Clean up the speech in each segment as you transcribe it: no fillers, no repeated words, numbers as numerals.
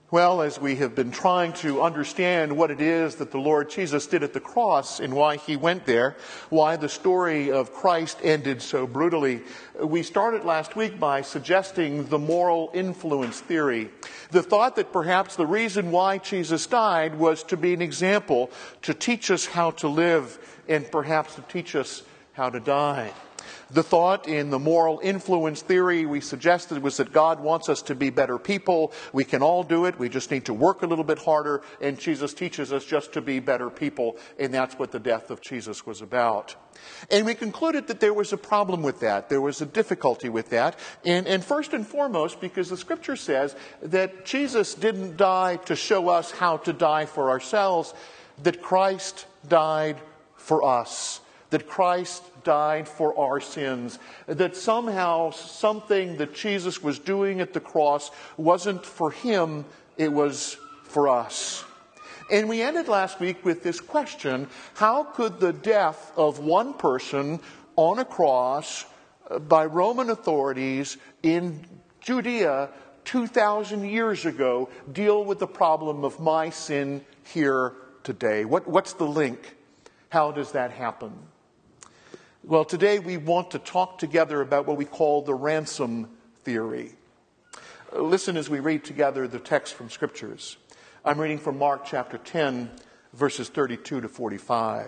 Well, as we have been trying to understand what it is that the Lord Jesus did at the cross and why he went there, why the story of Christ ended so brutally, we started last week by suggesting the moral influence theory. The thought that perhaps the reason why Jesus died was to be an example, to teach us how to live, and perhaps to teach us how to die. The thought in the moral influence theory we suggested was that God wants us to be better people. We can all do it. We just need to work a little bit harder. And Jesus teaches us just to be better people. And that's what the death of Jesus was about. And we concluded that there was a problem with that. There was a difficulty with that. And first and foremost, because the scripture says that Jesus didn't die to show us how to die for ourselves, that Christ died for us. That Christ died for our sins, that somehow something that Jesus was doing at the cross wasn't for him, it was for us. And we ended last week with this question: how could the death of one person on a cross by Roman authorities in Judea 2,000 years ago deal with the problem of my sin here today? What's the link? How does that happen? Well, today we want to talk together about what we call the ransom theory. Listen as we read together the text from Scriptures. I'm reading from Mark chapter 10, verses 32 to 45.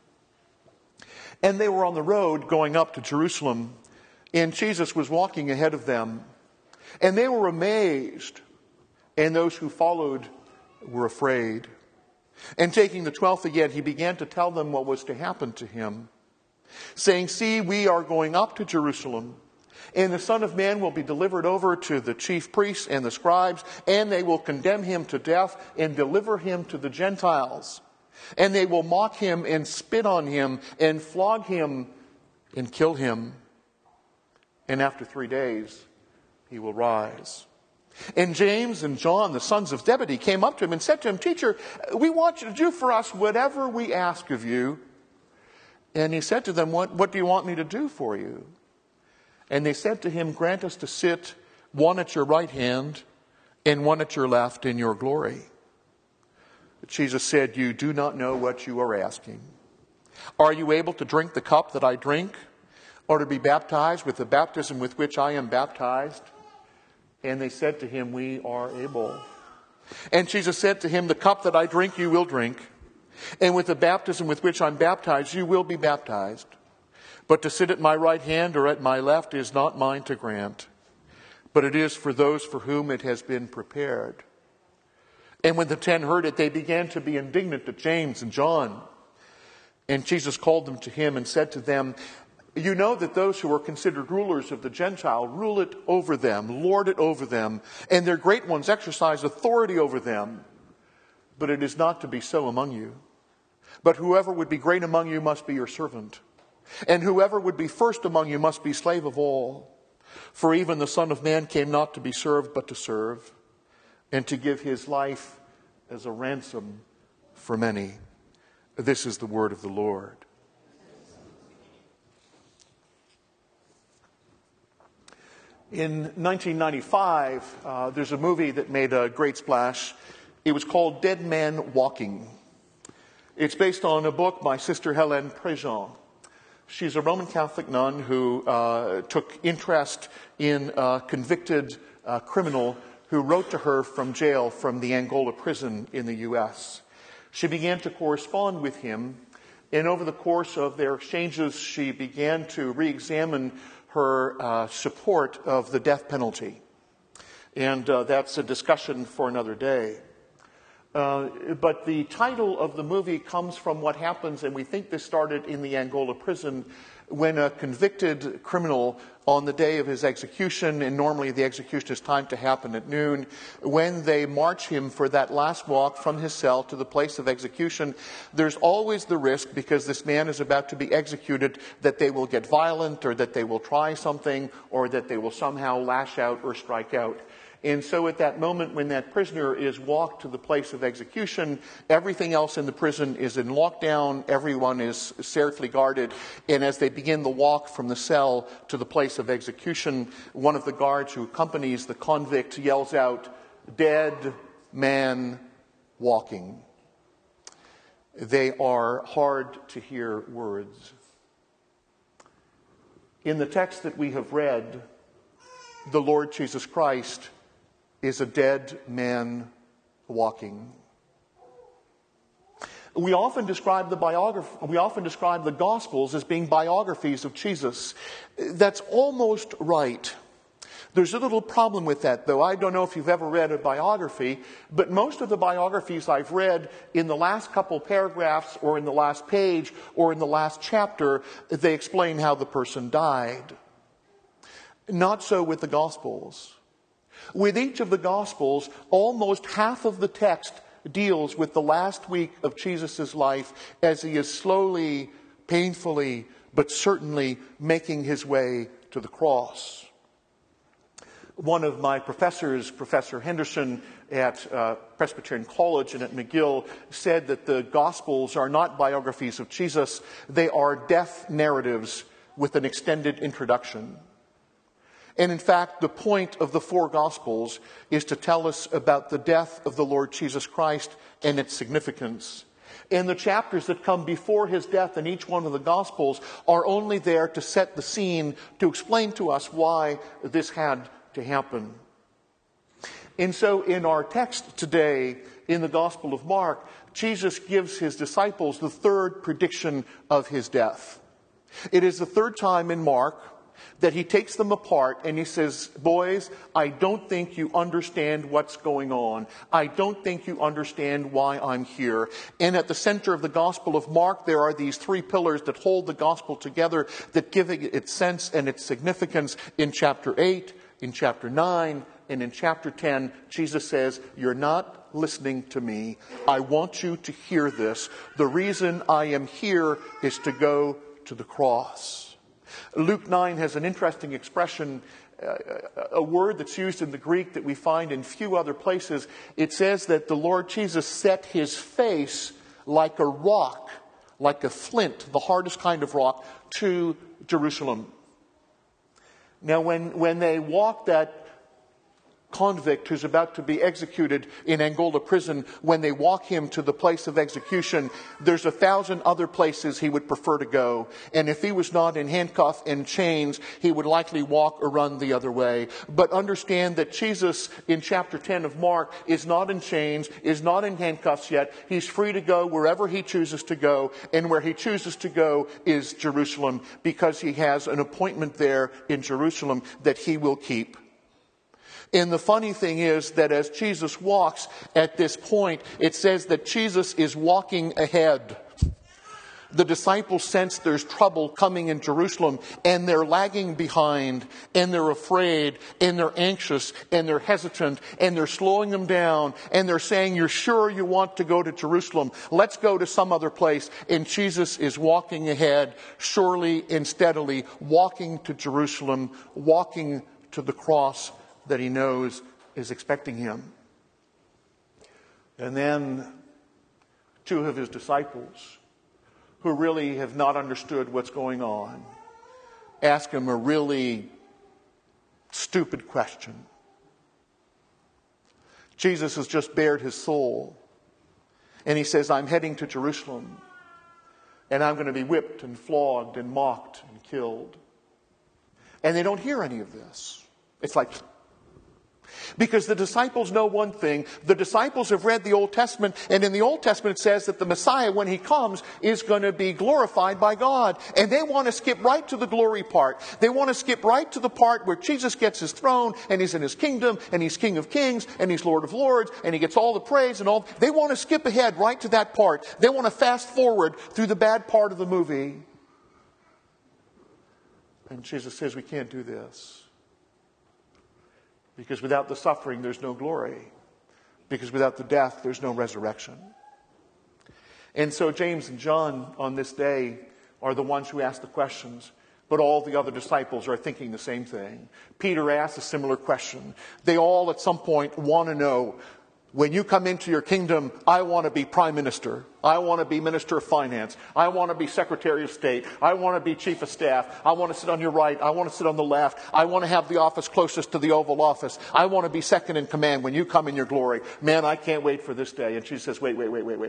And they were on the road going up to Jerusalem, and Jesus was walking ahead of them. And they were amazed, and those who followed were afraid. And taking the 12th again, he began to tell them what was to happen to him, saying, "See, we are going up to Jerusalem, and the Son of Man will be delivered over to the chief priests and the scribes, and they will condemn him to death and deliver him to the Gentiles. And they will mock him and spit on him and flog him and kill him. And after 3 days, he will rise." And James and John, the sons of Zebedee, came up to him and said to him, "Teacher, we want you to do for us whatever we ask of you." And he said to them, What do you want me to do for you?" And they said to him, "Grant us to sit, one at your right hand and one at your left in your glory." But Jesus said, "You do not know what you are asking. Are you able to drink the cup that I drink, or to be baptized with the baptism with which I am baptized?" And they said to him, "We are able." And Jesus said to him, "The cup that I drink you will drink, and with the baptism with which I'm baptized, you will be baptized. But to sit at my right hand or at my left is not mine to grant, but it is for those for whom it has been prepared." And when the 10 heard it, they began to be indignant at James and John. And Jesus called them to him and said to them, "You know that those who are considered rulers of the Gentile rule it over them, lord it over them, and their great ones exercise authority over them. But it is not to be so among you. But whoever would be great among you must be your servant. And whoever would be first among you must be slave of all. For even the Son of Man came not to be served, but to serve, and to give his life as a ransom for many." This is the word of the Lord. In 1995, there's a movie that made a great splash. It was called Dead Man Walking. It's based on a book by Sister Hélène Préjean. She's a Roman Catholic nun who took interest in a convicted criminal who wrote to her from jail from the Angola prison in the U.S. She began to correspond with him, and over the course of their exchanges, she began to re-examine her support of the death penalty. And that's a discussion for another day. But the title of the movie comes from what happens, and we think this started in the Angola prison, when a convicted criminal on the day of his execution, and normally the execution is timed to happen at noon, when they march him for that last walk from his cell to the place of execution, there's always the risk, because this man is about to be executed, that they will get violent, or that they will try something, or that they will somehow lash out or strike out. And so at that moment when that prisoner is walked to the place of execution, everything else in the prison is in lockdown, everyone is safely guarded, and as they begin the walk from the cell to the place of execution, one of the guards who accompanies the convict yells out, "Dead man walking. They are hard to hear words. In the text that we have read, the Lord Jesus Christ is a dead man walking. We often describe the Gospels as being biographies of Jesus. That's almost right. There's a little problem with that, though. I don't know if you've ever read a biography, but most of the biographies I've read in the last couple paragraphs or in the last page or in the last chapter, they explain how the person died. Not so with the Gospels. With each of the Gospels, almost half of the text deals with the last week of Jesus' life as he is slowly, painfully, but certainly making his way to the cross. One of my professors, Professor Henderson at Presbyterian College and at McGill, said that the Gospels are not biographies of Jesus, they are death narratives with an extended introduction. And in fact, the point of the four Gospels is to tell us about the death of the Lord Jesus Christ and its significance. And the chapters that come before his death in each one of the Gospels are only there to set the scene, to explain to us why this had to happen. And so in our text today, in the Gospel of Mark, Jesus gives his disciples the third prediction of his death. It is the third time in Mark that he takes them apart and he says, boys, I don't think you understand what's going on. I don't think you understand why I'm here. And at the center of the Gospel of Mark, there are these three pillars that hold the Gospel together, that give it its sense and its significance. In chapter 8, in chapter 9, and in chapter 10, Jesus says, you're not listening to me. I want you to hear this. The reason I am here is to go to the cross. Luke 9 has an interesting expression, a word that's used in the Greek that we find in few other places. It says that the Lord Jesus set his face like a rock, like a flint, the hardest kind of rock, to Jerusalem. Now, when they walk that convict who's about to be executed in Angola prison, when they walk him to the place of execution, there's 1,000 other places he would prefer to go. And if he was not in handcuffs and chains, he would likely walk or run the other way. But understand that Jesus, in chapter 10 of Mark, is not in chains, is not in handcuffs yet. He's free to go wherever he chooses to go. And where he chooses to go is Jerusalem, because he has an appointment there in Jerusalem that he will keep. And the funny thing is that as Jesus walks at this point, it says that Jesus is walking ahead. The disciples sense there's trouble coming in Jerusalem, and they're lagging behind, and they're afraid, and they're anxious, and they're hesitant, and they're slowing them down, and they're saying, you're sure you want to go to Jerusalem? Let's go to some other place. And Jesus is walking ahead, surely and steadily, walking to Jerusalem, walking to the cross that he knows is expecting him. And then two of his disciples, who really have not understood what's going on, ask him a really stupid question. Jesus has just bared his soul, and he says, I'm heading to Jerusalem, and I'm going to be whipped and flogged and mocked and killed. And they don't hear any of this. It's like, because the disciples know one thing. The disciples have read the Old Testament, and in the Old Testament it says that the Messiah, when he comes, is going to be glorified by God. And they want to skip right to the glory part. They want to skip right to the part where Jesus gets his throne, and he's in his kingdom, and he's King of Kings, and he's Lord of Lords, and he gets all the praise and all. They want to skip ahead right to that part. They want to fast forward through the bad part of the movie. And Jesus says, we can't do this. Because without the suffering, there's no glory. Because without the death, there's no resurrection. And so James and John on this day are the ones who ask the questions. But all the other disciples are thinking the same thing. Peter asks a similar question. They all at some point want to know, when you come into your kingdom, I want to be prime minister. I want to be minister of finance. I want to be secretary of state. I want to be chief of staff. I want to sit on your right. I want to sit on the left. I want to have the office closest to the Oval Office. I want to be second in command when you come in your glory. Man, I can't wait for this day. And she says, wait.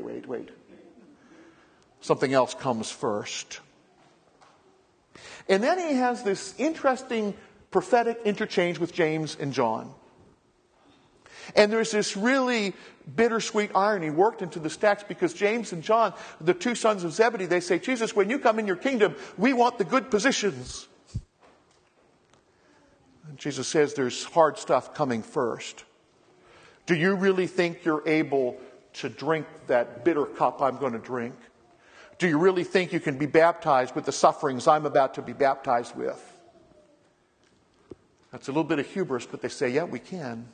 Something else comes first. And then he has this interesting prophetic interchange with James and John. And there's this really bittersweet irony worked into this text because James and John, the two sons of Zebedee, they say, Jesus, when you come in your kingdom, we want the good positions. And Jesus says there's hard stuff coming first. Do you really think you're able to drink that bitter cup I'm going to drink? Do you really think you can be baptized with the sufferings I'm about to be baptized with? That's a little bit of hubris, but they say, yeah, we can.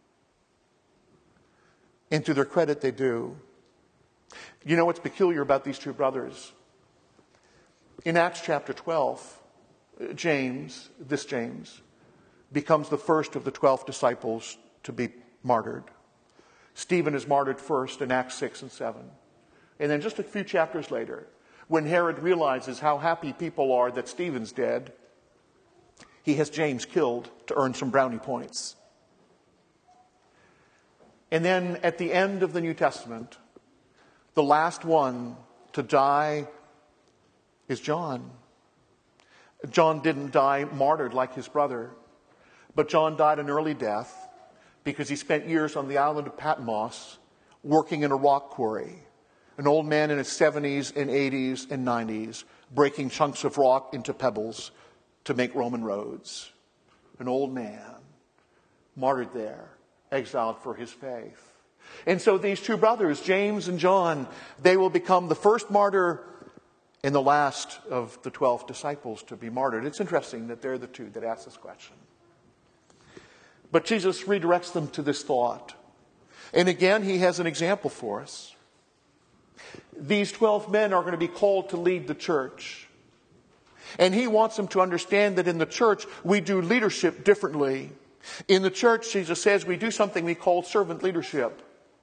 And to their credit, they do. You know what's peculiar about these two brothers? In Acts chapter 12, James becomes the first of the 12 disciples to be martyred. Stephen is martyred first in Acts 6 and 7. And then just a few chapters later, when Herod realizes how happy people are that Stephen's dead, he has James killed to earn some brownie points. And then at the end of the New Testament, the last one to die is John. John didn't die martyred like his brother, but John died an early death because he spent years on the island of Patmos working in a rock quarry. An old man in his 70s and 80s and 90s, breaking chunks of rock into pebbles to make Roman roads. An old man, martyred there, exiled for his faith. And so these two brothers, James and John, they will become the first martyr and the last of the 12 disciples to be martyred. It's interesting that they're the two that ask this question. But Jesus redirects them to this thought. And again, he has an example for us. These 12 men are going to be called to lead the church. And he wants them to understand that in the church, we do leadership differently. In the church, Jesus says, we do something we call servant leadership.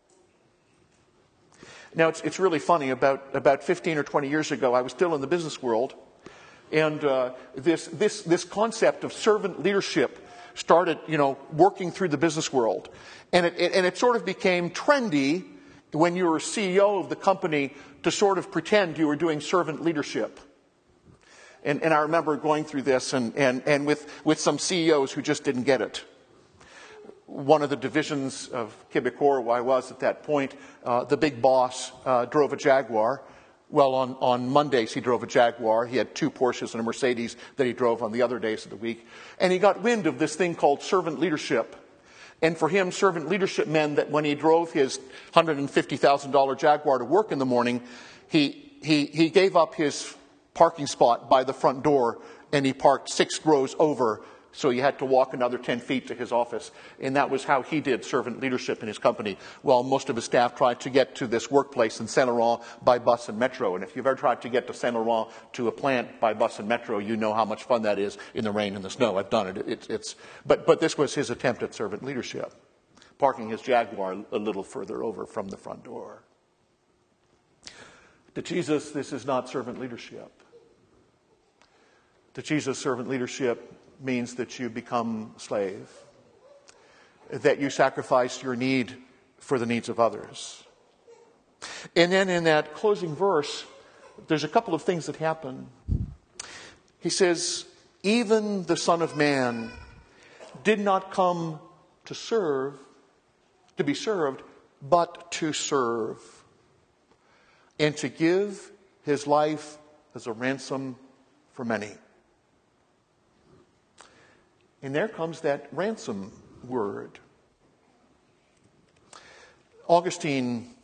Now, it's really funny. About 15 or 20 years ago, I was still in the business world. And this concept of servant leadership started, working through the business world. And it sort of became trendy when you were CEO of the company to sort of pretend you were doing servant leadership. And I remember going through this and with some CEOs who just didn't get it. One of the divisions of Quebecor, where I was at that point, the big boss drove a Jaguar. Well, on Mondays he drove a Jaguar. He had 2 Porsches and a Mercedes that he drove on the other days of the week. And he got wind of this thing called servant leadership. And for him, servant leadership meant that when he drove his $150,000 Jaguar to work in the morning, he gave up his parking spot by the front door and he parked 6 rows over, so he had to walk another 10 feet to his office. And that was how he did servant leadership in his company, while most of his staff tried to get to this workplace in Saint Laurent by bus and metro. And if you've ever tried to get to Saint Laurent to a plant by bus and metro, you know how much fun that is in the rain and the snow. I've done it. But this was his attempt at servant leadership, parking his Jaguar a little further over from the front door. To Jesus, this is not servant leadership. To Jesus, servant leadership means that you become a slave, that you sacrifice your need for the needs of others. And then in that closing verse, there's a couple of things that happen. He says, even the Son of Man did not come to be served, but to serve, and to give his life as a ransom for many. And there comes that ransom word. Augustine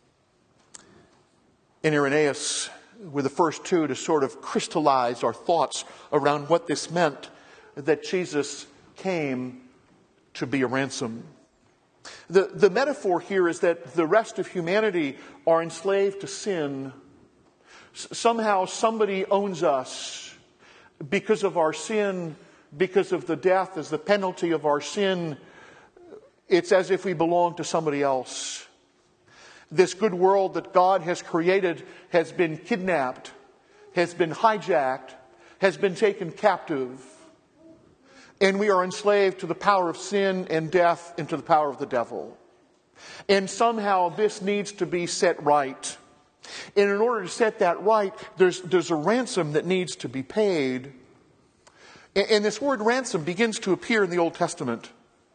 and Irenaeus were the first two to sort of crystallize our thoughts around what this meant, that Jesus came to be a ransom. The metaphor here is that the rest of humanity are enslaved to sin. Somehow somebody owns us because of our sin, because of the death as the penalty of our sin. It's as if we belong to somebody else. This good world that God has created has been kidnapped, has been hijacked, has been taken captive. And we are enslaved to the power of sin and death and to the power of the devil. And somehow this needs to be set right. And in order to set that right, there's a ransom that needs to be paid. And this word ransom begins to appear in the Old Testament.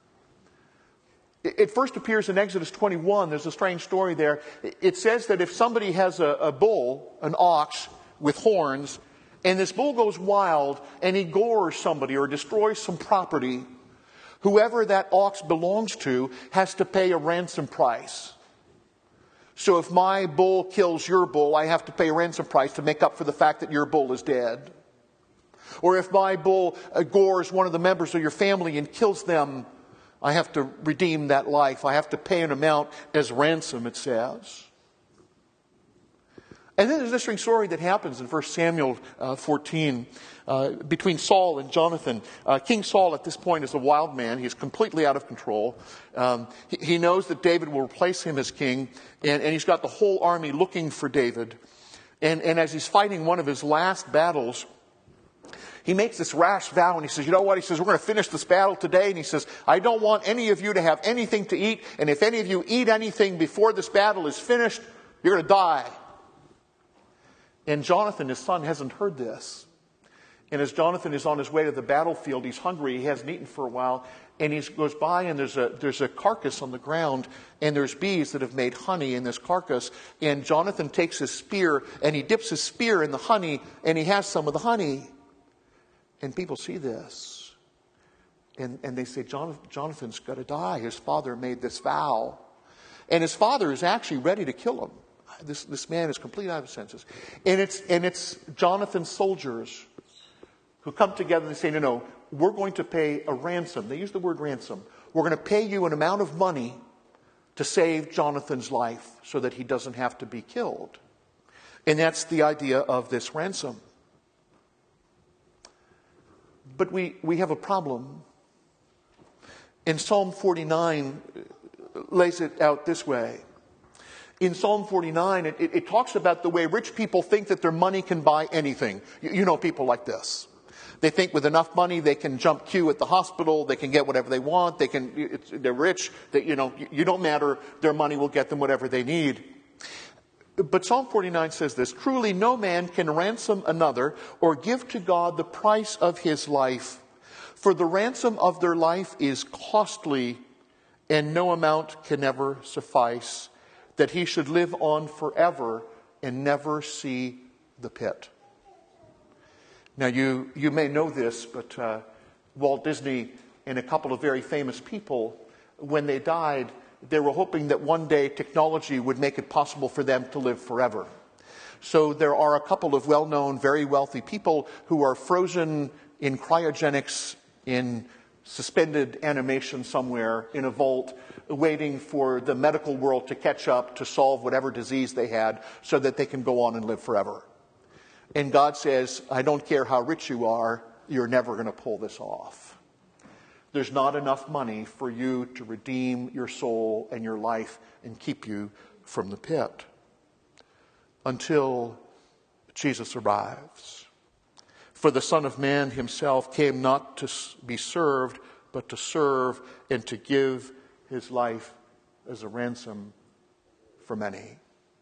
It first appears in Exodus 21. There's a strange story there. It says that if somebody has a bull, an ox with horns, and this bull goes wild and he gores somebody or destroys some property, whoever that ox belongs to has to pay a ransom price. So if my bull kills your bull, I have to pay a ransom price to make up for the fact that your bull is dead. Or if my bull gores one of the members of your family and kills them, I have to redeem that life. I have to pay an amount as ransom, it says. And then there's this strange story that happens in 1 Samuel 14 between Saul and Jonathan. King Saul at this point is a wild man. He's completely out of control. He knows that David will replace him as king, and he's got the whole army looking for David. And as he's fighting one of his last battles, he makes this rash vow, and he says, you know what? He says, we're going to finish this battle today. And he says, I don't want any of you to have anything to eat. And if any of you eat anything before this battle is finished, you're going to die. And Jonathan, his son, hasn't heard this. And as Jonathan is on his way to the battlefield, he's hungry. He hasn't eaten for a while. And he goes by, and there's a carcass on the ground, and there's bees that have made honey in this carcass. And Jonathan takes his spear, and he dips his spear in the honey, and he has some of the honey. And people see this. And they say, Jonathan's got to die. His father made this vow. And his father is actually ready to kill him. This man is completely out of his senses. And it's Jonathan's soldiers who come together and say, no, we're going to pay a ransom. They use the word ransom. We're going to pay you an amount of money to save Jonathan's life so that he doesn't have to be killed. And that's the idea of this ransom. But we have a problem. And Psalm 49 lays it out this way. In Psalm 49, it talks about the way rich people think that their money can buy anything. You know people like this. They think with enough money they can jump queue at the hospital, they can get whatever they want, they're rich, you don't matter, their money will get them whatever they need. But Psalm 49 says this, truly no man can ransom another or give to God the price of his life. For the ransom of their life is costly, and no amount can ever suffice, that he should live on forever and never see the pit. Now you may know this, but Walt Disney and a couple of very famous people, when they died, they were hoping that one day technology would make it possible for them to live forever. So there are a couple of well-known, very wealthy people who are frozen in cryogenics in suspended animation somewhere in a vault, waiting for the medical world to catch up to solve whatever disease they had so that they can go on and live forever. And God says, I don't care how rich you are, you're never going to pull this off. There's not enough money for you to redeem your soul and your life and keep you from the pit until Jesus arrives. For the Son of Man himself came not to be served, but to serve and to give his life as a ransom for many.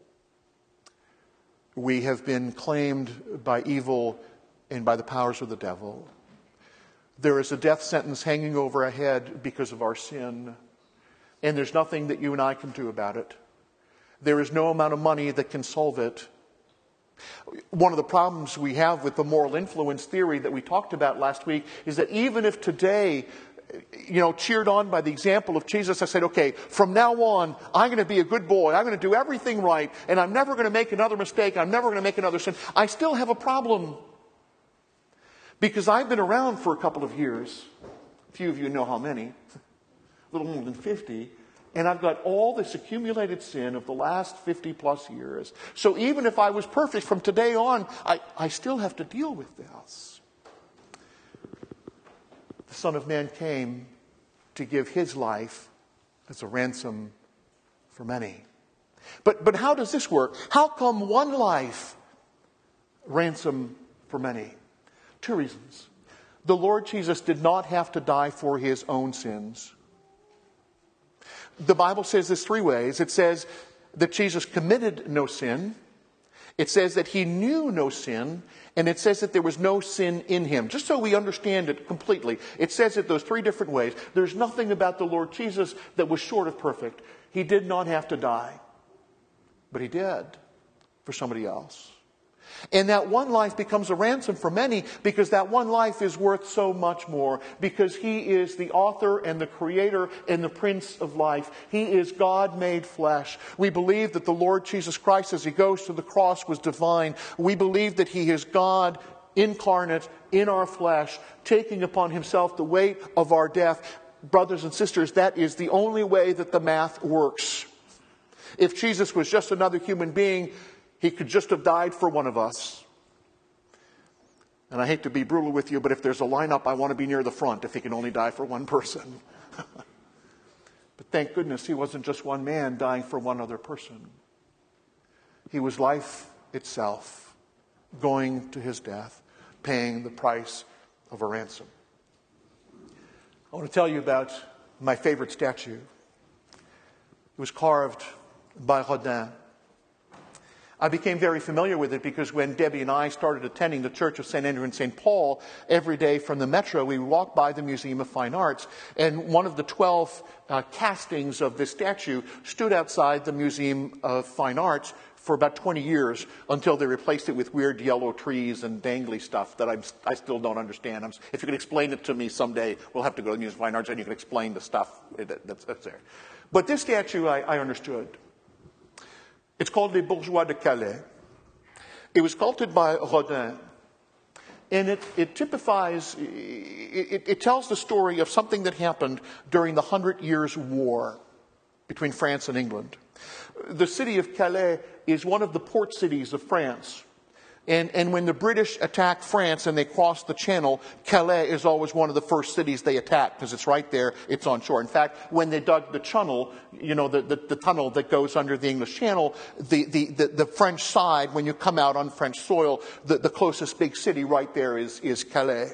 We have been claimed by evil and by the powers of the devil. There is a death sentence hanging over our head because of our sin, and there's nothing that you and I can do about it. There is no amount of money that can solve it. One of the problems we have with the moral influence theory that we talked about last week is that even if today, cheered on by the example of Jesus, I said, okay, from now on, I'm going to be a good boy. I'm going to do everything right, and I'm never going to make another mistake. I'm never going to make another sin. I still have a problem. Because I've been around for a couple of years, a few of you know how many, a little more than 50, and I've got all this accumulated sin of the last 50 plus years. So even if I was perfect from today on, I still have to deal with this. The Son of Man came to give his life as a ransom for many. But how does this work? How come one life ransom for many? Two reasons. The Lord Jesus did not have to die for his own sins. The Bible says this three ways. It says that Jesus committed no sin. It says that he knew no sin. And it says that there was no sin in him. Just so we understand it completely. It says it those three different ways. There's nothing about the Lord Jesus that was short of perfect. He did not have to die. But he did for somebody else. And that one life becomes a ransom for many because that one life is worth so much more. Because he is the author and the creator and the Prince of life. He is God made flesh. We believe that the Lord Jesus Christ, as he goes to the cross, was divine. We believe that he is God incarnate in our flesh, taking upon himself the weight of our death. Brothers and sisters, that is the only way that the math works. If Jesus was just another human being, he could just have died for one of us. And I hate to be brutal with you, but if there's a lineup, I want to be near the front if he can only die for one person. But thank goodness he wasn't just one man dying for one other person. He was life itself, going to his death, paying the price of a ransom. I want to tell you about my favorite statue. It was carved by Rodin. I became very familiar with it because when Debbie and I started attending the Church of St. Andrew and St. Paul, every day from the metro, we would walk by the Museum of Fine Arts. And one of the 12 castings of this statue stood outside the Museum of Fine Arts for about 20 years until they replaced it with weird yellow trees and dangly stuff that I still don't understand. If you can explain it to me someday, we'll have to go to the Museum of Fine Arts and you can explain the stuff that's there. But this statue I understood. It's called Les Bourgeois de Calais. It was sculpted by Rodin. And it typifies, it tells the story of something that happened during the 100 Years' War between France and England. The city of Calais is one of the port cities of France. And when the British attack France and they cross the Channel, Calais is always one of the first cities they attack because it's right there, it's on shore. In fact, when they dug the tunnel, the tunnel that goes under the English Channel, the French side, when you come out on French soil, the closest big city right there is Calais.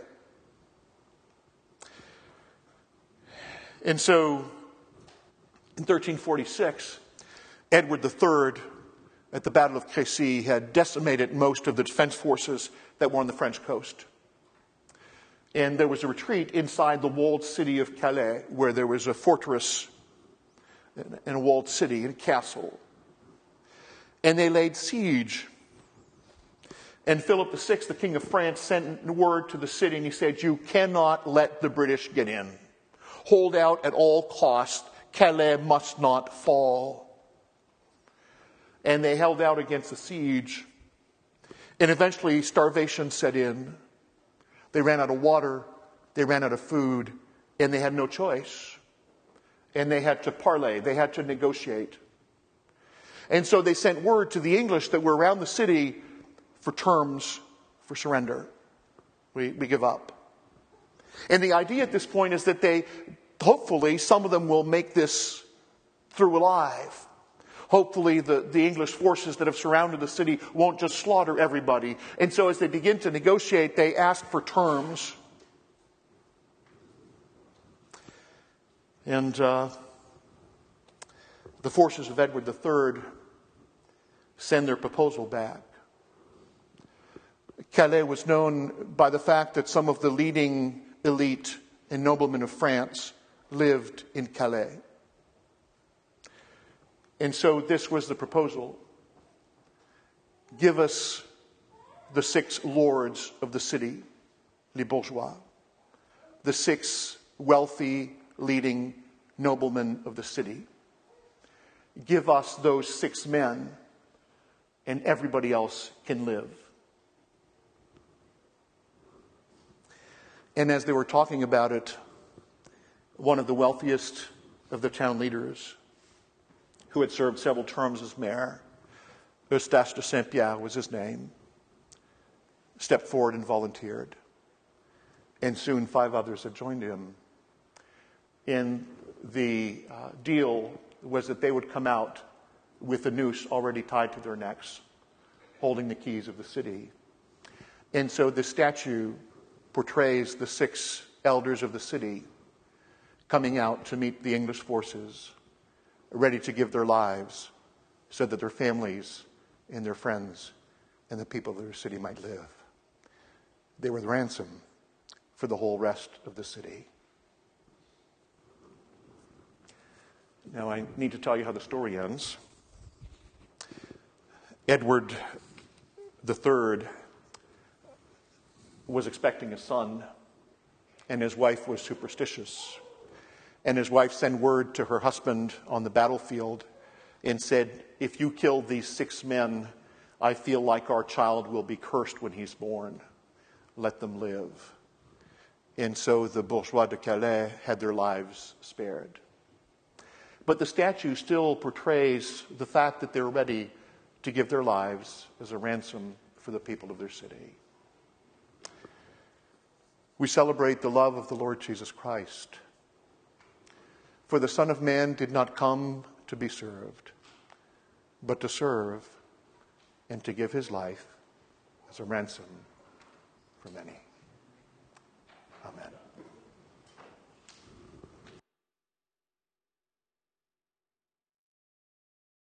And so, in 1346, Edward III, at the Battle of Crécy, had decimated most of the defense forces that were on the French coast. And there was a retreat inside the walled city of Calais, where there was a fortress and a walled city and a castle. And they laid siege. And Philip VI, the King of France, sent word to the city, and he said, "You cannot let the British get in. Hold out at all costs. Calais must not fall." And they held out against the siege. And eventually starvation set in. They ran out of water. They ran out of food. And they had no choice. And they had to parley. They had to negotiate. And so they sent word to the English that were around the city for terms for surrender. We give up. And the idea at this point is that hopefully some of them will make this through alive. Hopefully the English forces that have surrounded the city won't just slaughter everybody. And so as they begin to negotiate, they ask for terms. And the forces of Edward III send their proposal back. Calais was known by the fact that some of the leading elite and noblemen of France lived in Calais. And so this was the proposal. Give us the 6 lords of the city, les bourgeois, the 6 wealthy, leading noblemen of the city. Give us those 6 men, and everybody else can live. And as they were talking about it, one of the wealthiest of the town leaders, who had served several terms as mayor, Eustache de Saint-Pierre was his name, stepped forward and volunteered. And soon 5 others had joined him. And the deal was that they would come out with a noose already tied to their necks, holding the keys of the city. And so the statue portrays the 6 elders of the city coming out to meet the English forces, ready to give their lives so that their families and their friends and the people of their city might live. They were the ransom for the whole rest of the city. Now I need to tell you how the story ends. Edward III was expecting a son, and his wife was superstitious. And his wife sent word to her husband on the battlefield and said, "If you kill these 6 men, I feel like our child will be cursed when he's born. Let them live." And so the bourgeois de Calais had their lives spared. But the statue still portrays the fact that they're ready to give their lives as a ransom for the people of their city. We celebrate the love of the Lord Jesus Christ. For the Son of Man did not come to be served, but to serve and to give his life as a ransom for many.